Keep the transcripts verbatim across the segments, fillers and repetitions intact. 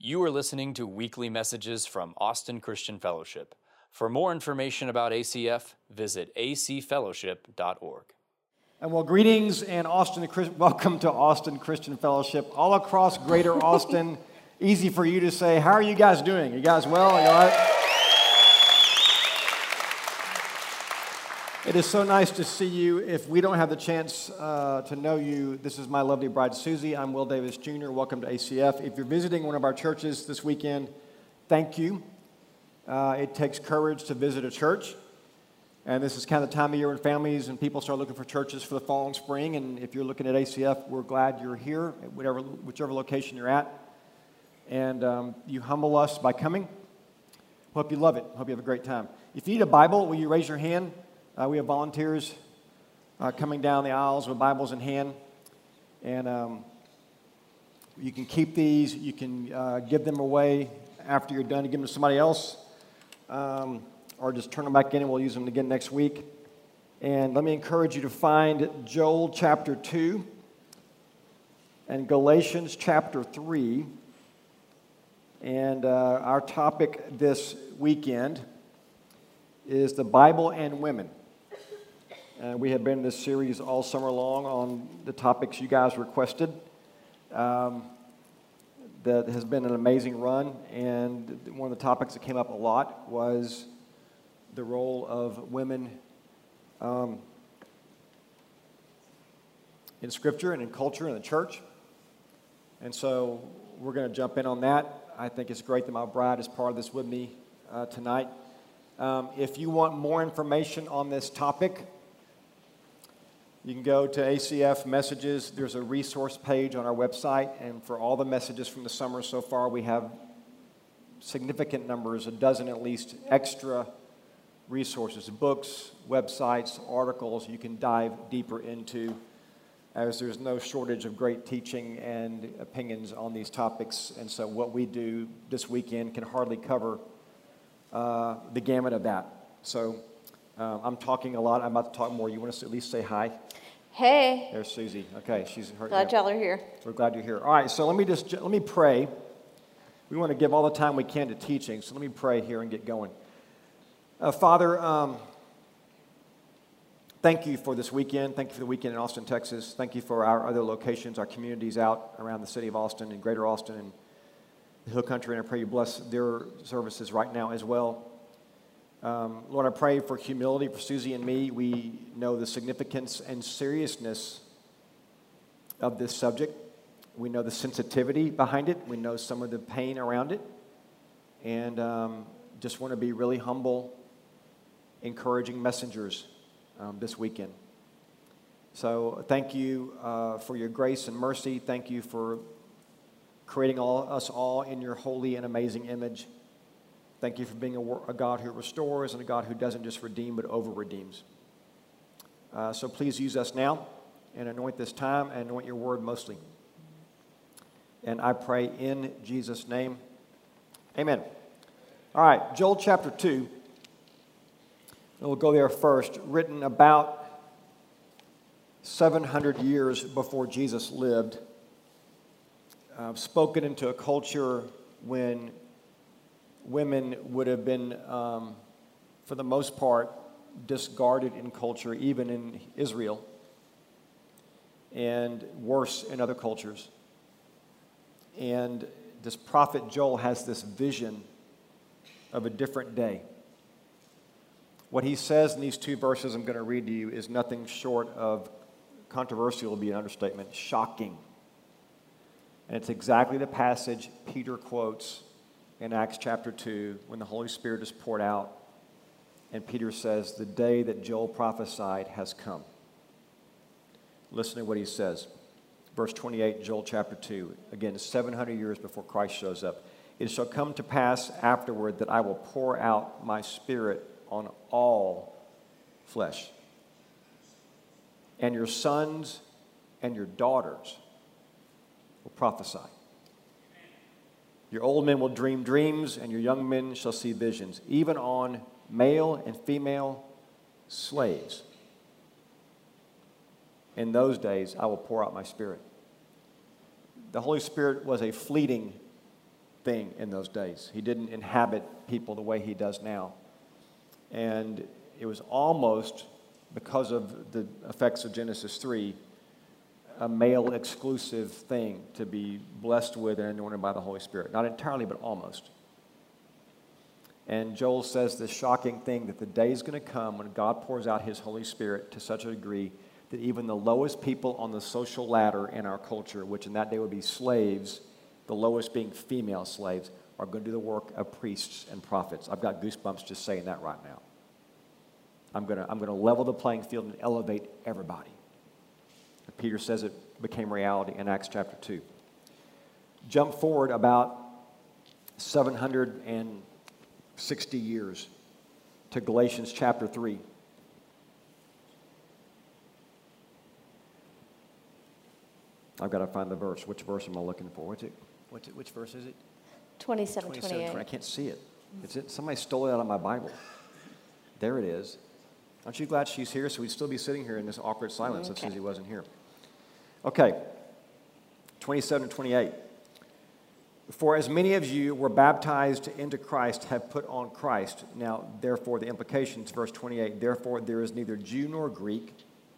You are listening to weekly messages from Austin Christian Fellowship. For more information about A C F, visit a c fellowship dot org. And well, greetings and Austin, welcome to Austin Christian Fellowship, all across Greater Austin. Easy for you to say, how are you guys doing? You guys well? Are you all right? It is so nice to see you. If we don't have the chance uh, to know you, this is my lovely bride, Susie. I'm Will Davis Junior Welcome to A C F. If you're visiting one of our churches this weekend, thank you. Uh, it takes courage to visit a church. And this is kind of the time of year when families and people start looking for churches for the fall and spring. And if you're looking at A C F, we're glad you're here, at whatever, whichever location you're at. And um, you humble us by coming. Hope you love it. Hope you have a great time. If you need a Bible, will you raise your hand? Uh, we have volunteers uh, coming down the aisles with Bibles in hand. And um, you can keep these. You can uh, give them away after you're done to give them to somebody else. Um, or just turn them back in and we'll use them again next week. And let me encourage you to find Joel chapter two and Galatians chapter three. And uh, our topic this weekend is the Bible and women. And we have been in this series all summer long on the topics you guys requested. Um, that has been an amazing run. And one of the topics that came up a lot was the role of women um, in Scripture and in culture and the church. And so we're going to jump in on that. I think it's great that my bride is part of this with me uh, tonight. Um, if you want more information on this topic, you can go to A C F Messages. There's a resource page on our website, and for all the messages from the summer so far, we have significant numbers, a dozen at least, extra resources, books, websites, articles you can dive deeper into, as there's no shortage of great teaching and opinions on these topics. And so what we do this weekend can hardly cover uh, the gamut of that. So uh, I'm talking a lot. I'm about to talk more. You want to at least say hi? Hey. There's Susie. Okay, she's her. Glad yeah. y'all are here. We're glad you're here. All right, so let me just let me pray. We want to give all the time we can to teaching, so let me pray here and get going. Uh, Father, um, thank you for this weekend. Thank you for the weekend in Austin, Texas. Thank you for our other locations, our communities out around the city of Austin and Greater Austin and the Hill Country, and I pray you bless their services right now as well. Um, Lord, I pray for humility for Susie and me. We know the significance and seriousness of this subject. We know the sensitivity behind it. We know some of the pain around it. And um, just want to be really humble, encouraging messengers um, this weekend. So thank you uh, for your grace and mercy. Thank you for creating all, us all in your holy and amazing image. Thank you for being a, a God who restores and a God who doesn't just redeem but over-redeems. Uh, so please use us now and anoint this time and anoint your word mostly. And I pray in Jesus' name, amen. All right, Joel chapter two, and we'll go there first, written about seven hundred years before Jesus lived, uh, spoken into a culture when women would have been, um, for the most part, discarded in culture, even in Israel, and worse in other cultures. And this prophet Joel has this vision of a different day. What he says in these two verses I'm going to read to you is nothing short of controversial, will be an understatement, shocking. And it's exactly the passage Peter quotes in Acts chapter two, when the Holy Spirit is poured out, and Peter says, the day that Joel prophesied has come. Listen to what he says. Verse twenty-eight, Joel chapter two, again, seven hundred years before Christ shows up. It shall come to pass afterward that I will pour out my spirit on all flesh. And your sons and your daughters will prophesy. Your old men will dream dreams, and your young men shall see visions, even on male and female slaves. In those days, I will pour out my spirit. The Holy Spirit was a fleeting thing in those days. He didn't inhabit people the way he does now. And it was almost, because of the effects of Genesis three, a male exclusive thing to be blessed with and anointed by the Holy Spirit. Not entirely, but almost. And Joel says this shocking thing that the day is going to come when God pours out his Holy Spirit to such a degree that even the lowest people on the social ladder in our culture, which in that day would be slaves, the lowest being female slaves, are going to do the work of priests and prophets. I've got goosebumps just saying that right now. I'm going to, I'm going to level the playing field and elevate everybody. And Peter says it became reality in Acts chapter two. Jump forward about seven hundred sixty years to Galatians chapter three. I've got to find the verse. Which verse am I looking for? What's it? What's it? Which verse is it? twenty-seven, twenty-eight. I can't see it. It's it. Somebody stole it out of my Bible. There it is. Aren't you glad she's here? So we'd still be sitting here in this awkward silence Okay. if Susie wasn't here. Okay. twenty-seven and twenty-eight. For as many of you were baptized into Christ have put on Christ. Now, therefore, the implications, verse twenty-eight, therefore there is neither Jew nor Greek.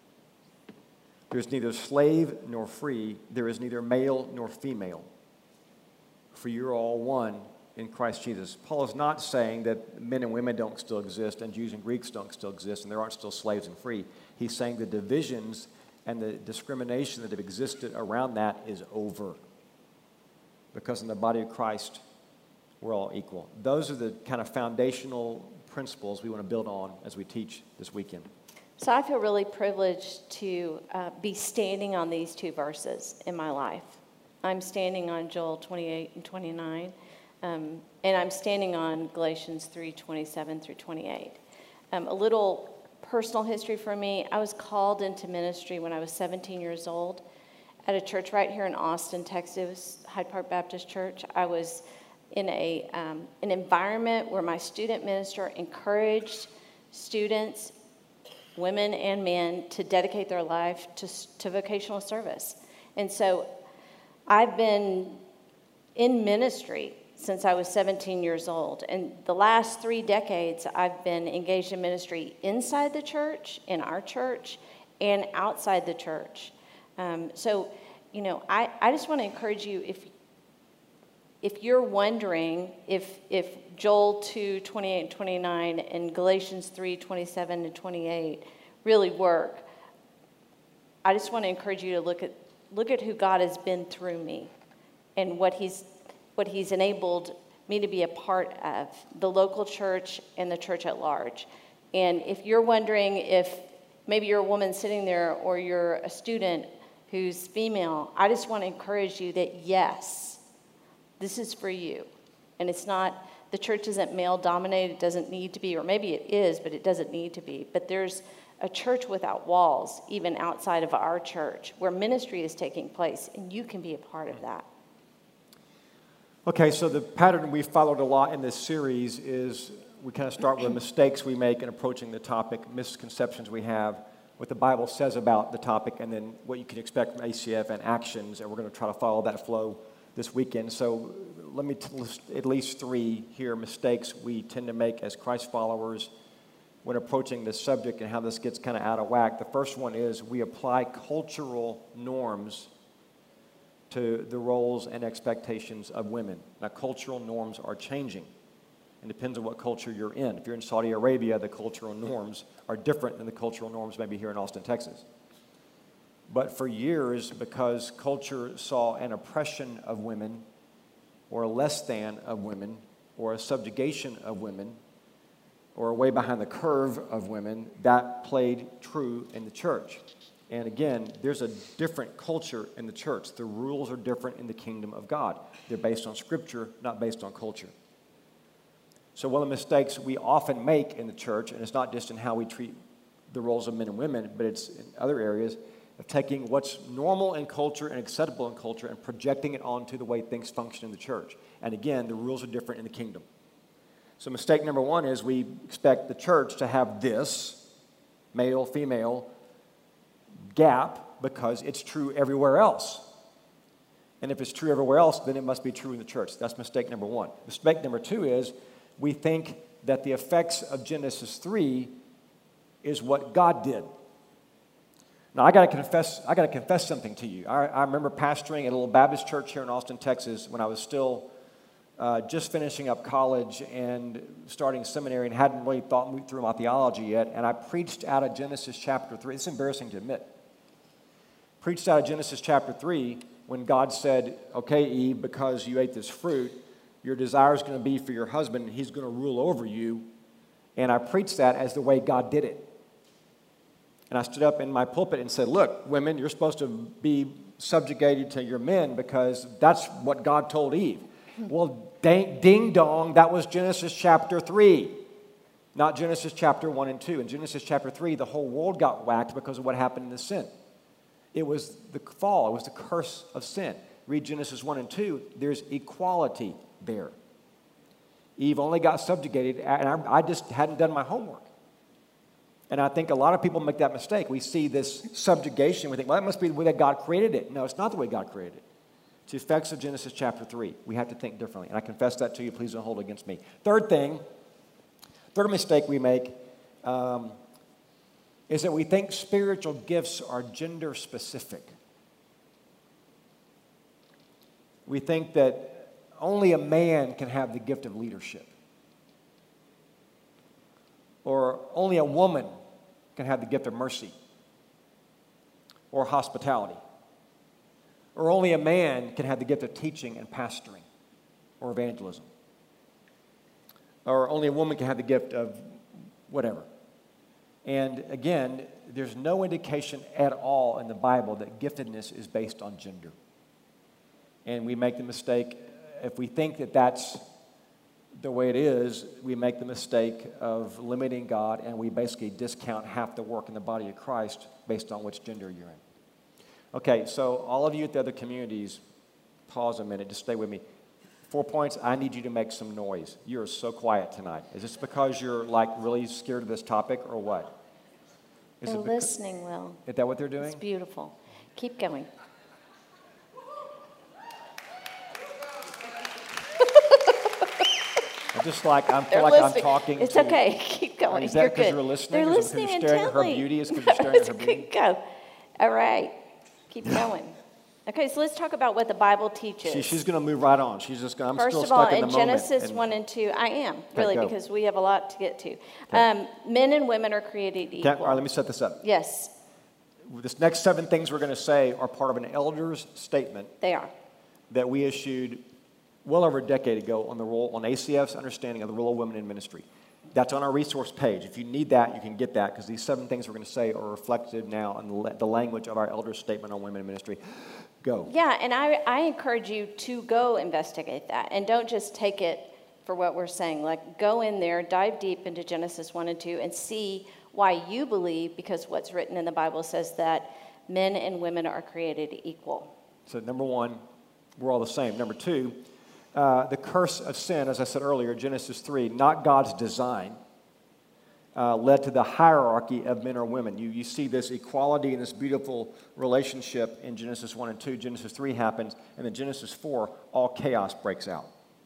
There is neither slave nor free. There is neither male nor female. For you are all one in Christ Jesus. Paul is not saying that men and women don't still exist and Jews and Greeks don't still exist and there aren't still slaves and free. He's saying the divisions and the discrimination that have existed around that is over. Because in the body of Christ, we're all equal. Those are the kind of foundational principles we want to build on as we teach this weekend. So I feel really privileged to uh, be standing on these two verses in my life. I'm standing on Joel twenty-eight and twenty-nine, um, and I'm standing on Galatians three, twenty-seven through twenty-eight. Um, a little personal history for me. I was called into ministry when I was seventeen years old at a church right here in Austin, Texas, Hyde Park Baptist Church. I was in a um, an environment where my student minister encouraged students, women and men, to dedicate their life to, to vocational service. And so I've been in ministry since I was seventeen years old. And the last three decades, I've been engaged in ministry inside the church, in our church, and outside the church. Um, so, you know, I, I just want to encourage you, if if you're wondering if if Joel two, twenty-eight and twenty-nine and Galatians three, twenty-seven and twenty-eight really work, I just want to encourage you to look at look at who God has been through me and what he's what he's enabled me to be a part of, the local church and the church at large. And if you're wondering if maybe you're a woman sitting there or you're a student who's female, I just want to encourage you that yes, this is for you. And it's not, the church isn't male dominated, it doesn't need to be, or maybe it is, but it doesn't need to be. But there's a church without walls, even outside of our church, where ministry is taking place, and you can be a part of that. Okay, so the pattern we followed a lot in this series is we kind of start with mistakes we make in approaching the topic, misconceptions we have, what the Bible says about the topic, and then what you can expect from A C F and actions, and we're going to try to follow that flow this weekend. So let me t- list at least three here, mistakes we tend to make as Christ followers when approaching this subject and how this gets kind of out of whack. The first one is we apply cultural norms to the roles and expectations of women. Now, cultural norms are changing. It depends on what culture you're in. If you're in Saudi Arabia, the cultural norms are different than the cultural norms maybe here in Austin, Texas. But for years, because culture saw an oppression of women, or a less than of women, or a subjugation of women, or a way behind the curve of women, that played true in the church. And again, there's a different culture in the church. The rules are different in the kingdom of God. They're based on Scripture, not based on culture. So one of the mistakes we often make in the church, and it's not just in how we treat the roles of men and women, but it's in other areas, of taking what's normal in culture and acceptable in culture and projecting it onto the way things function in the church. And again, the rules are different in the kingdom. So mistake number one is we expect the church to have this male, female gap because it's true everywhere else. And if it's true everywhere else, then it must be true in the church. That's mistake number one. Mistake number two is we think that the effects of Genesis three is what God did. Now, I got to confess, I got to confess something to you. I, I remember pastoring at a little Baptist church here in Austin, Texas, when I was still uh, just finishing up college and starting seminary and hadn't really thought through my theology yet. And I preached out of Genesis chapter three. It's embarrassing to admit. Preached out of Genesis chapter three when God said, okay, Eve, because you ate this fruit, your desire is going to be for your husband, and he's going to rule over you. And I preached that as the way God did it. And I stood up in my pulpit and said, look, women, you're supposed to be subjugated to your men because that's what God told Eve. Well, ding, ding dong, that was Genesis chapter three, not Genesis chapter one and two. In Genesis chapter three, the whole world got whacked because of what happened in the sin. It was the fall. It was the curse of sin. Read Genesis one and two. There's equality there. Eve only got subjugated, and I, I just hadn't done my homework. And I think a lot of people make that mistake. We see this subjugation. We think, well, that must be the way that God created it. No, it's not the way God created it. It's the effects of Genesis chapter three. We have to think differently. And I confess that to you. Please don't hold it against me. Third thing, third mistake we make um, is that we think spiritual gifts are gender specific. We think that only a man can have the gift of leadership. Or only a woman can have the gift of mercy or hospitality. Or only a man can have the gift of teaching and pastoring or evangelism. Or only a woman can have the gift of whatever. And again, there's no indication at all in the Bible that giftedness is based on gender. And we make the mistake, if we think that that's the way it is, we make the mistake of limiting God, and we basically discount half the work in the body of Christ based on which gender you're in. Okay, so all of you at the other communities, pause a minute, just stay with me. Four points, I need you to make some noise. You are so quiet tonight. Is this because you're like really scared of this topic or what? Is They're it beca- listening, Will. Is that what they're doing? It's beautiful. Keep going. I'm just like, I feel They're like listening. I'm talking It's to... okay. Keep going. Is that You're because good. you're listening? They're Is it because listening you're staring at her intently. beauty? Is it because you're staring at her beauty? Keep go. All right. Keep going. Okay, so let's talk about what the Bible teaches. She, she's going to move right on. She's just going. I'm First still of all, stuck in in the moment. Genesis and- one and two, I am, really, go. because we have a lot to get to. Um, men and women are created equal. Okay, all right, let me set this up. Yes, This next seven things we're going to say are part of an elder's statement they are. that we issued well over a decade ago on the role, on A C F's understanding of the role of women in ministry. That's on our resource page. If you need that, you can get that, because these seven things we're going to say are reflected now in the, la- the language of our elder's statement on women in ministry. Go. Yeah, and I, I encourage you to go investigate that, and don't just take it for what we're saying. Like, go in there, dive deep into Genesis one and two, and see why you believe, because what's written in the Bible says that men and women are created equal. So number one, we're all the same. Number two, uh, the curse of sin, as I said earlier, Genesis three, not God's design, uh, led to the hierarchy of men or women. You, you see this equality and this beautiful relationship in Genesis one and two. Genesis three happens, and then Genesis four, all chaos breaks out.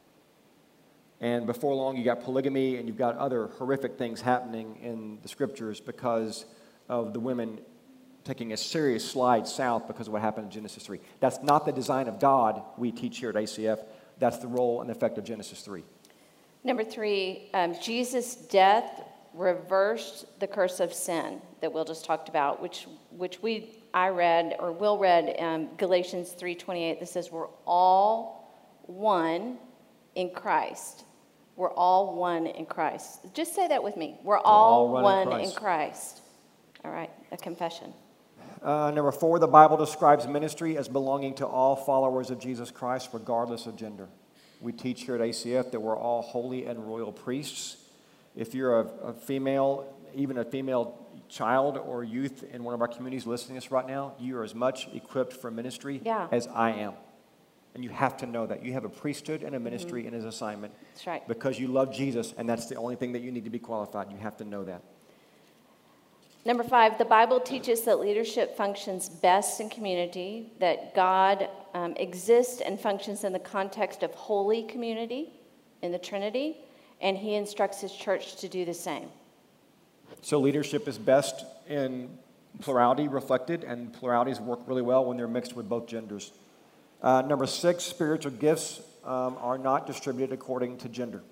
And before long, you got polygamy, and you've got other horrific things happening in the scriptures because of the women taking a serious slide south because of what happened in Genesis three. That's not the design of God we teach here at A C F. That's the role and effect of Genesis three. Number three, um, Jesus' death reversed the curse of sin that Will just talked about, which which we I read or Will read um, Galatians three twenty-eight that says we're all one in Christ. We're all one in Christ. Just say that with me. We're all, all one one in Christ. in Christ. All right, a confession. Uh, number four, the Bible describes ministry as belonging to all followers of Jesus Christ, regardless of gender. We teach here at A C F that we're all holy and royal priests. If you're a, a female, even a female child or youth in one of our communities listening to us right now, you are as much equipped for ministry Yeah. as I am. And you have to know that. You have a priesthood and a ministry and his assignment. That's right. Because you love Jesus, and that's the only thing that you need to be qualified. You have to know that. Number five, the Bible teaches that leadership functions best in community, that God um, exists and functions in the context of holy community in the Trinity, and he instructs his church to do the same. So leadership is best in plurality reflected, and pluralities work really well when they're mixed with both genders. Uh, number six, spiritual gifts um, are not distributed according to gender.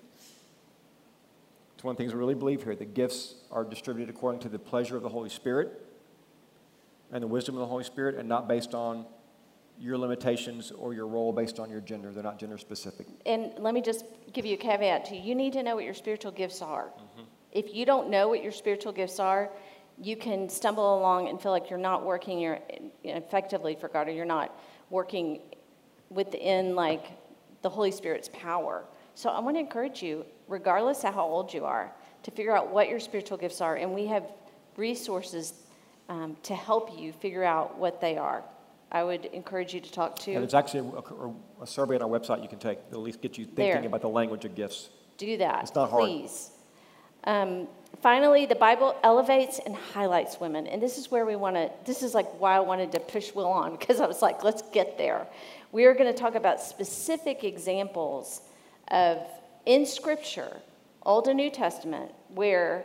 It's one of the things we really believe here. The gifts are distributed according to the pleasure of the Holy Spirit and the wisdom of the Holy Spirit, and not based on your limitations or your role based on your gender. They're not gender specific. And let me just give you a caveat too. You need to know what your spiritual gifts are. Mm-hmm. If you don't know what your spiritual gifts are, you can stumble along and feel like you're not working your effectively for God, or you're not working within like the Holy Spirit's power. So I want to encourage you, regardless of how old you are, to figure out what your spiritual gifts are. And we have resources um, to help you figure out what they are. I would encourage you to talk to. And there's actually a, a, a survey on our website you can take that at least get you thinking There. about the language of gifts. Do that. It's not hard. Please. Um, finally, the Bible elevates and highlights women. And this is where we want to, this is like why I wanted to push Will on, because I was like, let's get there. We are going to talk about specific examples of, in Scripture, Old and New Testament, where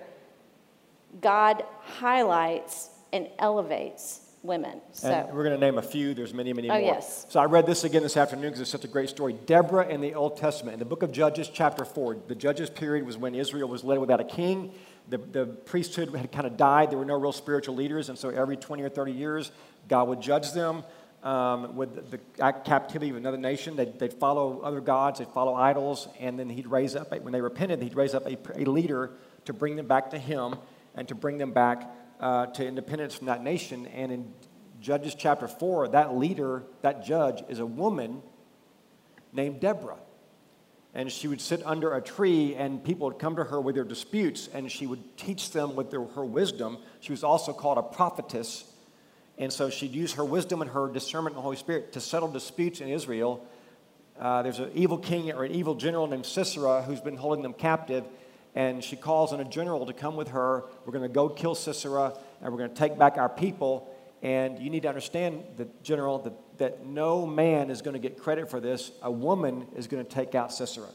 God highlights and elevates women. So, And we're going to name a few. There's many, many Oh, more. yes. So I read this again this afternoon because it's such a great story. Deborah in the Old Testament, in the book of Judges, chapter four. The Judges period was when Israel was led without a king. The, the priesthood had kind of died. There were no real spiritual leaders. And so every twenty or thirty years, God would judge them um, with the, the captivity of another nation. They'd, they'd follow other gods. They'd follow idols. And then he'd raise up, when they repented, he'd raise up a, a leader to bring them back to him and to bring them back uh, to independence from that nation. And in Judges chapter four, that leader, that judge, is a woman named Deborah. And she would sit under a tree, and people would come to her with their disputes, and she would teach them with their, her wisdom. She was also called a prophetess. And so she'd use her wisdom and her discernment in the Holy Spirit to settle disputes in Israel. Uh, there's an evil king or an evil general named Sisera who's been holding them captive. And she calls on a general to come with her. We're going to go kill Sisera, and we're going to take back our people. And you need to understand, the general, that, that no man is going to get credit for this. A woman is going to take out Sisera.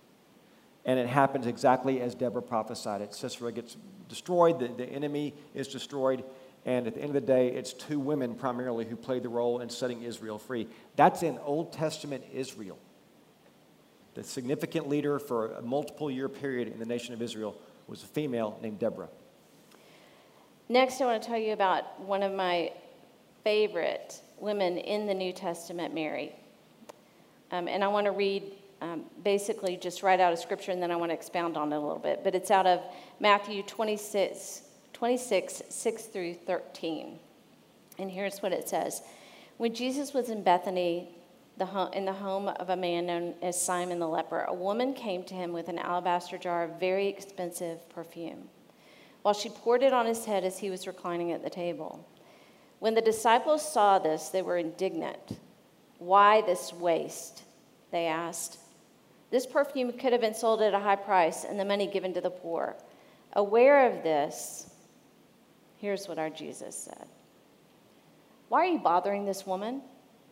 And it happens exactly as Deborah prophesied it. Sisera gets destroyed, the, the enemy is destroyed, and at the end of the day, it's two women primarily who played the role in setting Israel free. That's in Old Testament Israel. The significant leader for a multiple year period in the nation of Israel was a female named Deborah. next, I want to tell you about one of my favorite women in the New Testament, Mary. Um, and I want to read um, basically just right out of Scripture, and then I want to expound on it a little bit. But it's out of Matthew twenty-six, twenty-six, six through thirteen. And here's what it says. When Jesus was in Bethany, the ho- in the home of a man known as Simon the leper, a woman came to him with an alabaster jar of very expensive perfume, while she poured it on his head as he was reclining at the table. When the disciples saw this, they were indignant. "Why this waste?" they asked. "This perfume could have been sold at a high price and the money given to the poor." Aware of this, here's what our Jesus said. "Why are you bothering this woman?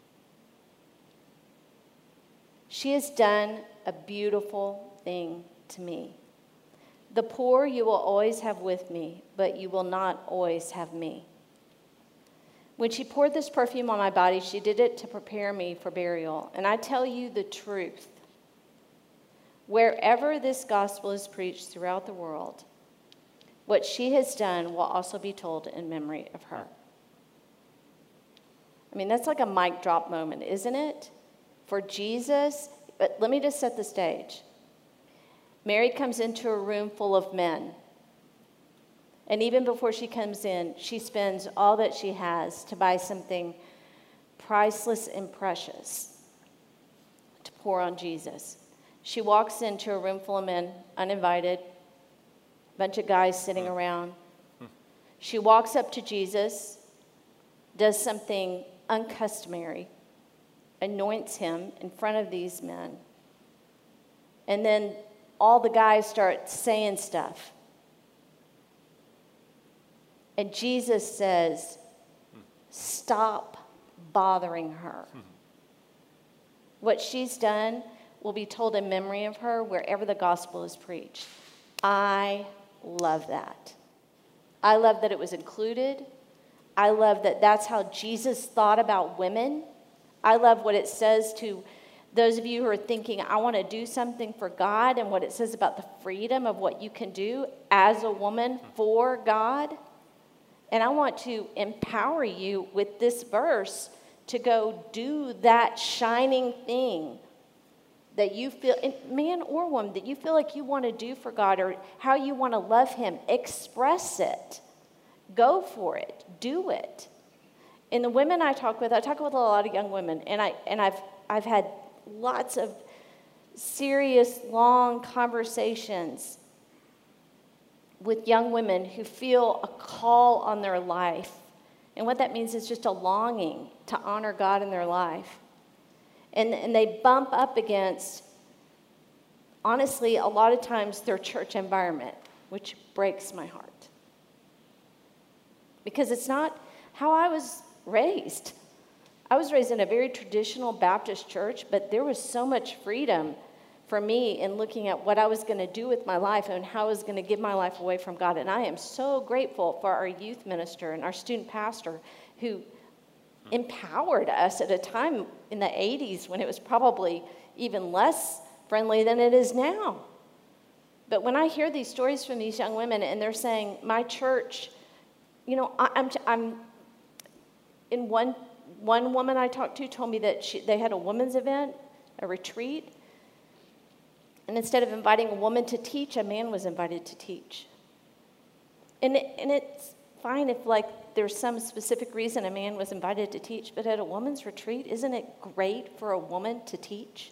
She has done a beautiful thing to me. The poor you will always have with me, but you will not always have me. When she poured this perfume on my body, she did it to prepare me for burial. And I tell you the truth. Wherever this gospel is preached throughout the world, what she has done will also be told in memory of her." I mean, that's like a mic drop moment, isn't it? For Jesus, but let me just set the stage. Mary comes into a room full of men. And even before she comes in, she spends all that she has to buy something priceless and precious to pour on Jesus. She walks into a room full of men, uninvited, a bunch of guys sitting around. She walks up to Jesus, does something uncustomary, anoints him in front of these men. And then all the guys start saying stuff. And Jesus says, stop bothering her. What she's done will be told in memory of her wherever the gospel is preached. I love that. I love that it was included. I love that that's how Jesus thought about women. I love what it says to those of you who are thinking, I want to do something for God, and what it says about the freedom of what you can do as a woman for God. And I want to empower you with this verse to go do that shining thing that you feel, man or woman, that you feel like you want to do for God, or how you want to love him. Express it. Go for it. Do it. And the women I talk with, I talk with a lot of young women, and I and I've I've had lots of serious, long conversations with young women who feel a call on their life. And what that means is just a longing to honor God in their life. And, and they bump up against, honestly, a lot of times their church environment, which breaks my heart. Because it's not how I was raised. I was raised in a very traditional Baptist church, but there was so much freedom for me in looking at what I was going to do with my life and how I was going to give my life away from God. And I am so grateful for our youth minister and our student pastor who empowered us at a time in the eighties when it was probably even less friendly than it is now. But when I hear these stories from these young women and they're saying, my church, you know, I, I'm, I'm in one, one woman I talked to told me that she, they had a women's event, a retreat, and instead of inviting a woman to teach, a man was invited to teach. And, it, and it's fine if, like, there's some specific reason a man was invited to teach, but at a woman's retreat, isn't it great for a woman to teach?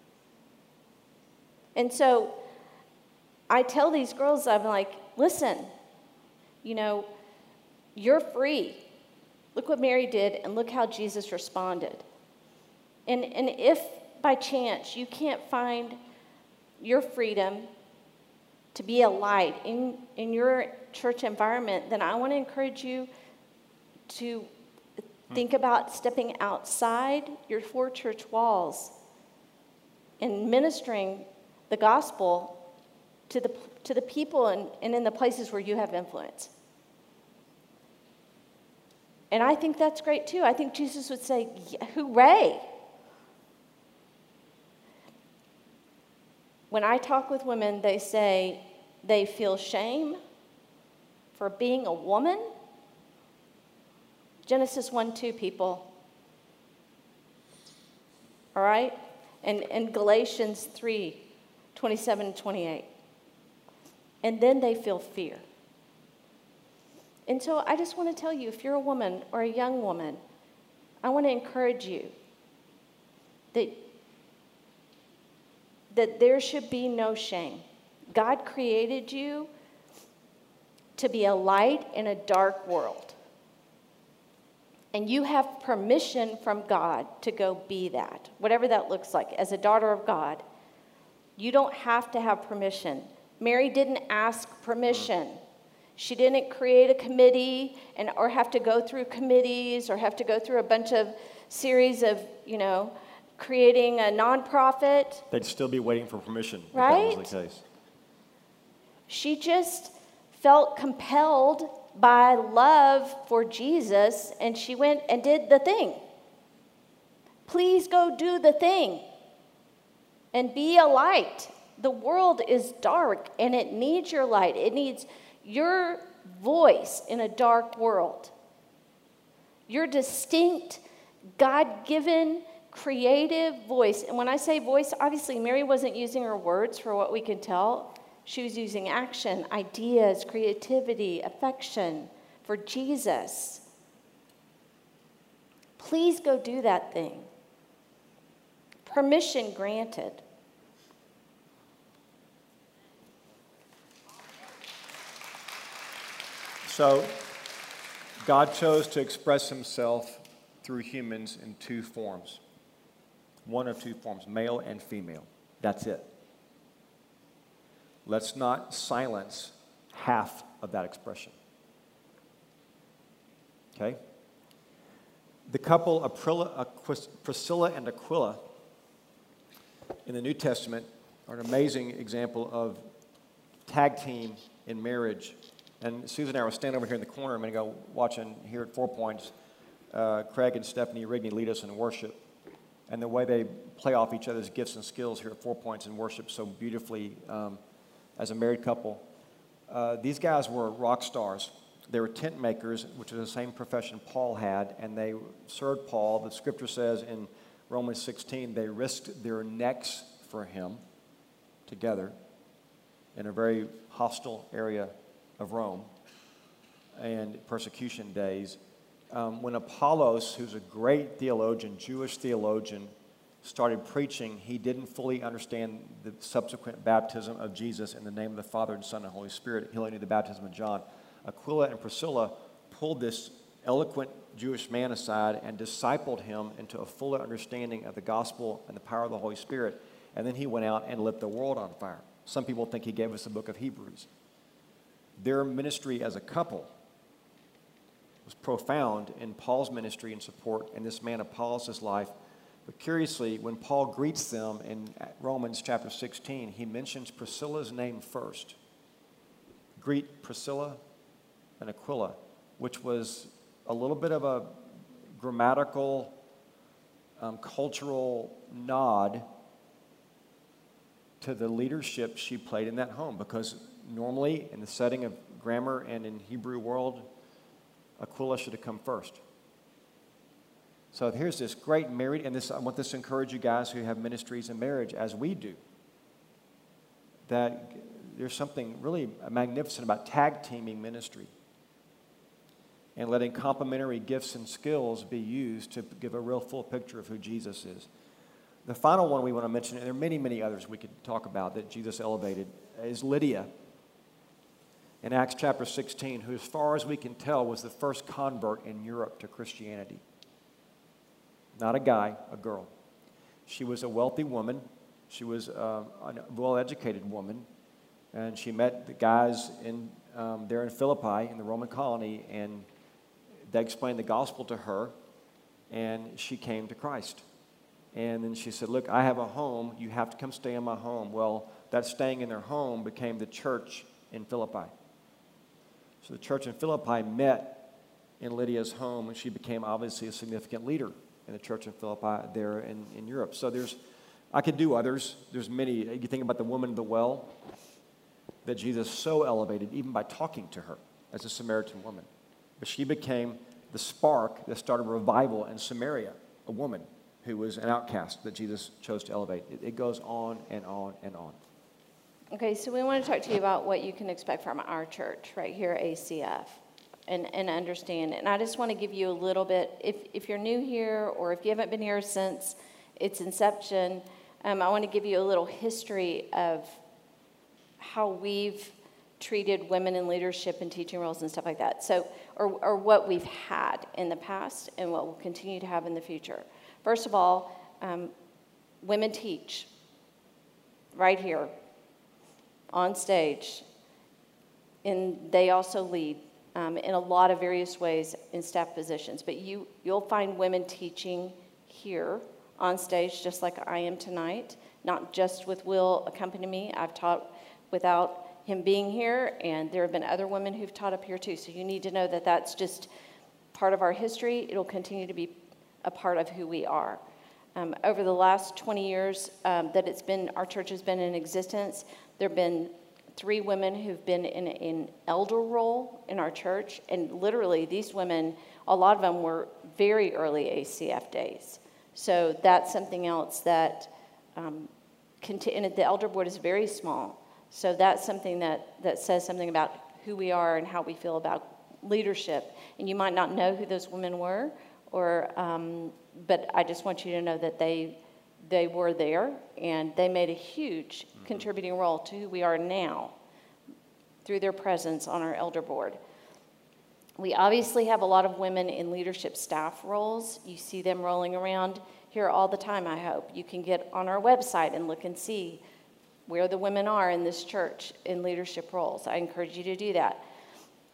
And so I tell these girls, I'm like, listen, you know, you're free. Look what Mary did, and look how Jesus responded. And, and if by chance you can't find your freedom to be a light in, in your church environment, then I want to encourage you to think about stepping outside your four church walls and ministering the gospel to the, to the people and, and in the places where you have influence. And I think that's great too. I think Jesus would say, hooray. When I talk with women, they say they feel shame for being a woman. Genesis one two, people. All right? And, and Galatians three twenty-seven and twenty-eight. And then they feel fear. And so I just want to tell you, if you're a woman or a young woman, I want to encourage you that that there should be no shame. God created you to be a light in a dark world. And you have permission from God to go be that, whatever that looks like. As a daughter of God, you don't have to have permission. Mary didn't ask permission. She didn't create a committee and or have to go through committees or have to go through a bunch of series of, you know, creating a nonprofit. They'd still be waiting for permission if right? that was the case. She just felt compelled by love for Jesus, and she went and did the thing. Please go do the thing and be a light. The world is dark, and it needs your light. It needs your voice in a dark world. Your distinct, God-given, creative voice. And when I say voice, obviously Mary wasn't using her words for what we can tell. She was using action, ideas, creativity, affection for Jesus. Please go do that thing. Permission granted. So, God chose to express himself through humans in two forms. One of two forms, male and female. That's it. Let's not silence half of that expression. Okay? The couple Aprilla, Aquis, Priscilla and Aquila in the New Testament are an amazing example of tag team in marriage. And Susan and I were standing over here in the corner a minute ago watching here at Four Points. Uh, Craig and Stephanie Rigney lead us in worship. And the way they play off each other's gifts and skills here at Four Points in worship so beautifully um, as a married couple. Uh, these guys were rock stars. They were tent makers, which is the same profession Paul had, and they served Paul. The scripture says in Romans sixteen, they risked their necks for him together in a very hostile area of Rome and persecution days. Um, when Apollos, who's a great theologian, Jewish theologian, started preaching, he didn't fully understand the subsequent baptism of Jesus in the name of the Father and Son and Holy Spirit. He only knew the baptism of John. Aquila and Priscilla pulled this eloquent Jewish man aside and discipled him into a fuller understanding of the gospel and the power of the Holy Spirit. And then he went out and lit the world on fire. Some people think he gave us the book of Hebrews. Their ministry as a couple was profound in Paul's ministry and support in this man Apollos' life. But curiously, when Paul greets them in Romans chapter sixteen, he mentions Priscilla's name first. Greet Priscilla and Aquila, which was a little bit of a grammatical, um, cultural nod to the leadership she played in that home, because normally in the setting of grammar and in Hebrew world, Aquila should have come first. So here's this great married, and this I want this to encourage you guys who have ministries in marriage, as we do, that there's something really magnificent about tag teaming ministry and letting complementary gifts and skills be used to give a real full picture of who Jesus is. The final one we want to mention, and there are many, many others we could talk about that Jesus elevated, is Lydia in Acts chapter sixteen, who as far as we can tell was the first convert in Europe to Christianity. Not a guy, a girl. She was a wealthy woman. She was uh, a well-educated woman. And she met the guys in um, there in Philippi in the Roman colony, and they explained the gospel to her, and she came to Christ. And then she said, look, I have a home. You have to come stay in my home. Well, that staying in their home became the church in Philippi. So the church in Philippi met in Lydia's home, and she became obviously a significant leader in the church in Philippi there in, in Europe. So there's, I could do others. There's many. You think about the woman at the well that Jesus so elevated even by talking to her as a Samaritan woman. But she became the spark that started a revival in Samaria, a woman who was an outcast that Jesus chose to elevate. It, it goes on and on and on. Okay, so we want to talk to you about what you can expect from our church right here at A C F and, and understand. And I just want to give you a little bit, if, if you're new here or if you haven't been here since its inception, um, I want to give you a little history of how we've treated women in leadership and teaching roles and stuff like that. So, or, or what we've had in the past and what we'll continue to have in the future. First of all, um, women teach right here on stage, and they also lead um, in a lot of various ways in staff positions. But you, you'll find women teaching here on stage just like I am tonight, not just with Will accompanying me. I've taught without him being here, and there have been other women who've taught up here too. So you need to know that that's just part of our history. It'll continue to be a part of who we are. Um, over the last twenty years um, that it's been, our church has been in existence, there have been three women who've been in an elder role in our church, and literally these women, a lot of them were very early A C F days. So that's something else that, um, conti- and the elder board is very small. So that's something that, that says something about who we are and how we feel about leadership. And you might not know who those women were, or um, but I just want you to know that they they were there, and they made a huge mm-hmm. contributing role to who we are now through their presence on our elder board. We obviously have a lot of women in leadership staff roles. You see them rolling around here all the time, I hope. You can get on our website and look and see where the women are in this church in leadership roles. I encourage you to do that.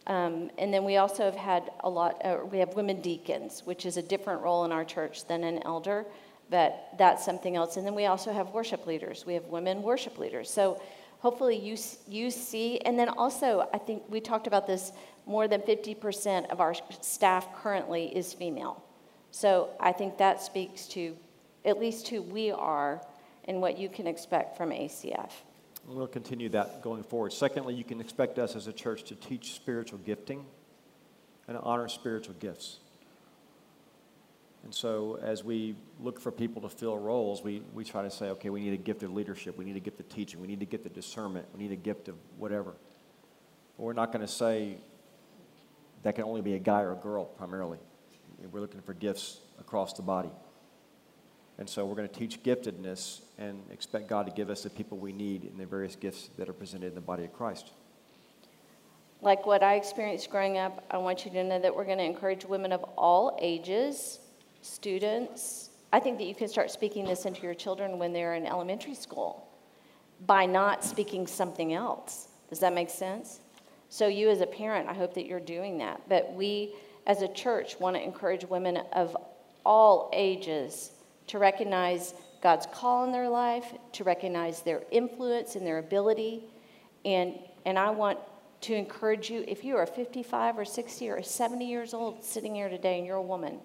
Um, and then we also have had a lot, uh, we have women deacons, which is a different role in our church than an elder, but that's something else. And then we also have worship leaders. We have women worship leaders. So hopefully you you see, and then also I think we talked about this, more than fifty percent of our staff currently is female. So I think that speaks to at least who we are and what you can expect from A C F. We'll continue that going forward. Secondly, you can expect us as a church to teach spiritual gifting and honor spiritual gifts. And so as we look for people to fill roles, we, we try to say, okay, we need a gift of leadership, we need a gift of teaching, we need a gift of discernment, we need a gift of whatever. But we're not going to say that can only be a guy or a girl primarily. We're looking for gifts across the body. And so we're going to teach giftedness and expect God to give us the people we need in the various gifts that are presented in the body of Christ. Like what I experienced growing up, I want you to know that we're going to encourage women of all ages, students. I think that you can start speaking this into your children when they're in elementary school by not speaking something else. Does that make sense? So you as a parent, I hope that you're doing that. But we as a church want to encourage women of all ages to recognize God's call in their life, to recognize their influence and their ability. And, and I want to encourage you, if you are fifty-five or sixty or seventy years old sitting here today and you're a woman,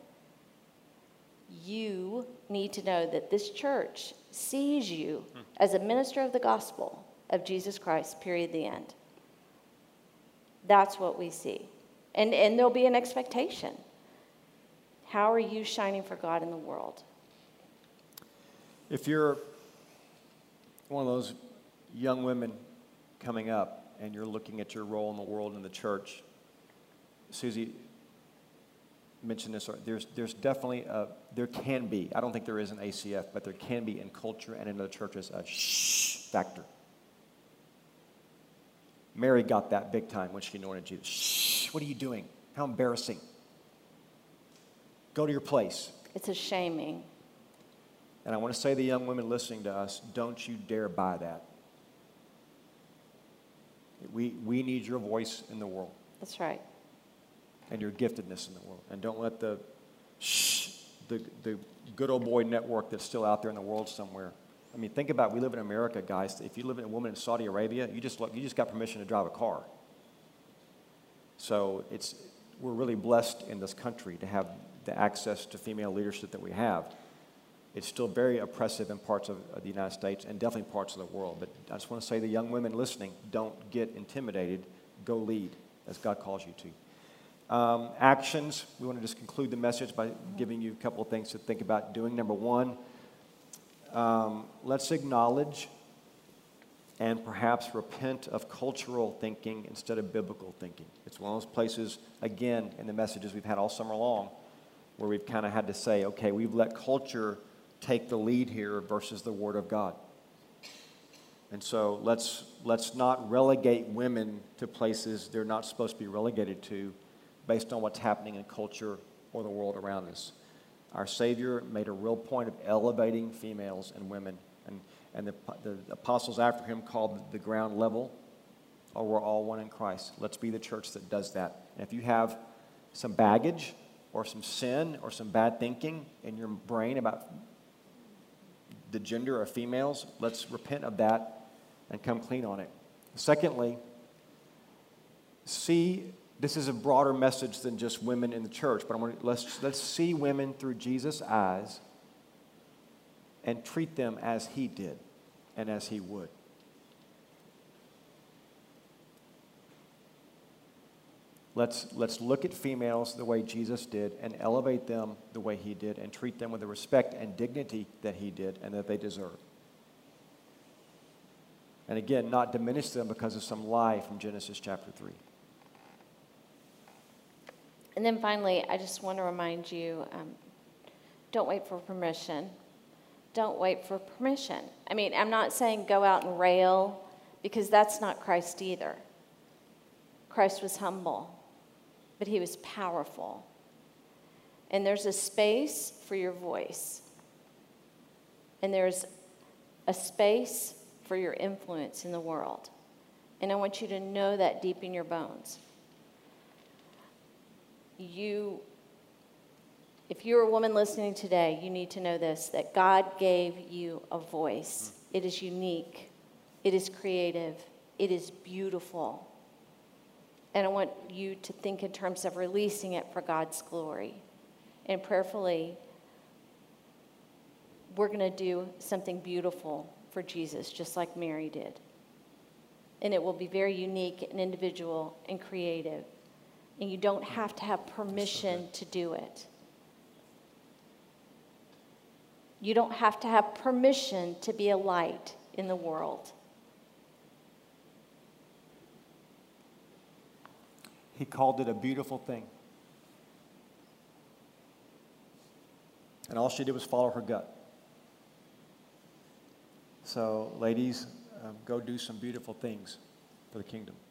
you need to know that this church sees you as a minister of the gospel of Jesus Christ, period, the end. That's what we see. And, and there'll be an expectation. How are you shining for God in the world? If you're one of those young women coming up and you're looking at your role in the world in the church, Susie mentioned this, there's, there's definitely, a, there can be, I don't think there is in A C F, but there can be in culture and in other churches a shh factor. Mary got that big time when she anointed Jesus. Shh, what are you doing? How embarrassing. Go to your place. It's a shaming. And I want to say to the young women listening to us, don't you dare buy that. We, we need your voice in the world. That's right. And your giftedness in the world. And don't let the shh, the, the good old boy network that's still out there in the world somewhere. I mean, think about, we live in America, guys. If you live in a woman in Saudi Arabia, you just, you just got permission to drive a car. So it's, we're really blessed in this country to have the access to female leadership that we have. It's still very oppressive in parts of, of the United States and definitely parts of the world. But I just want to say to the young women listening, don't get intimidated. Go lead as God calls you to. Um, actions, we want to just conclude the message by giving you a couple of things to think about doing. Number one, um, let's acknowledge and perhaps repent of cultural thinking instead of biblical thinking. It's one of those places, again, in the messages we've had all summer long, where we've kind of had to say, okay, we've let culture take the lead here versus the Word of God. And so let's let's not relegate women to places they're not supposed to be relegated to based on what's happening in culture or the world around us. Our Savior made a real point of elevating females and women. And, and the, the apostles after him called the ground level, or we're all one in Christ. Let's be the church that does that. And if you have some baggage or some sin or some bad thinking in your brain about the gender of females, let's repent of that and come clean on it. Secondly, see, this is a broader message than just women in the church, but I want to, let's, let's see women through Jesus' eyes and treat them as he did and as he would. Let's, let's look at females the way Jesus did and elevate them the way he did and treat them with the respect and dignity that he did and that they deserve. And again, not diminish them because of some lie from Genesis chapter three. And then finally, I just want to remind you, um, don't wait for permission. Don't wait for permission. I mean, I'm not saying go out and rail, because that's not Christ either. Christ was humble, but he was powerful. And there's a space for your voice. And there's a space for your influence in the world. And I want you to know that deep in your bones. you, if you're a woman listening today, you need to know this, that God gave you a voice. It is unique. It is creative. It is beautiful. And I want you to think in terms of releasing it for God's glory. And prayerfully, we're going to do something beautiful for Jesus, just like Mary did. And it will be very unique and individual and creative. And you don't have to have permission to do it. You don't have to have permission to be a light in the world. He called it a beautiful thing. And all she did was follow her gut. So, ladies, um, go do some beautiful things for the kingdom.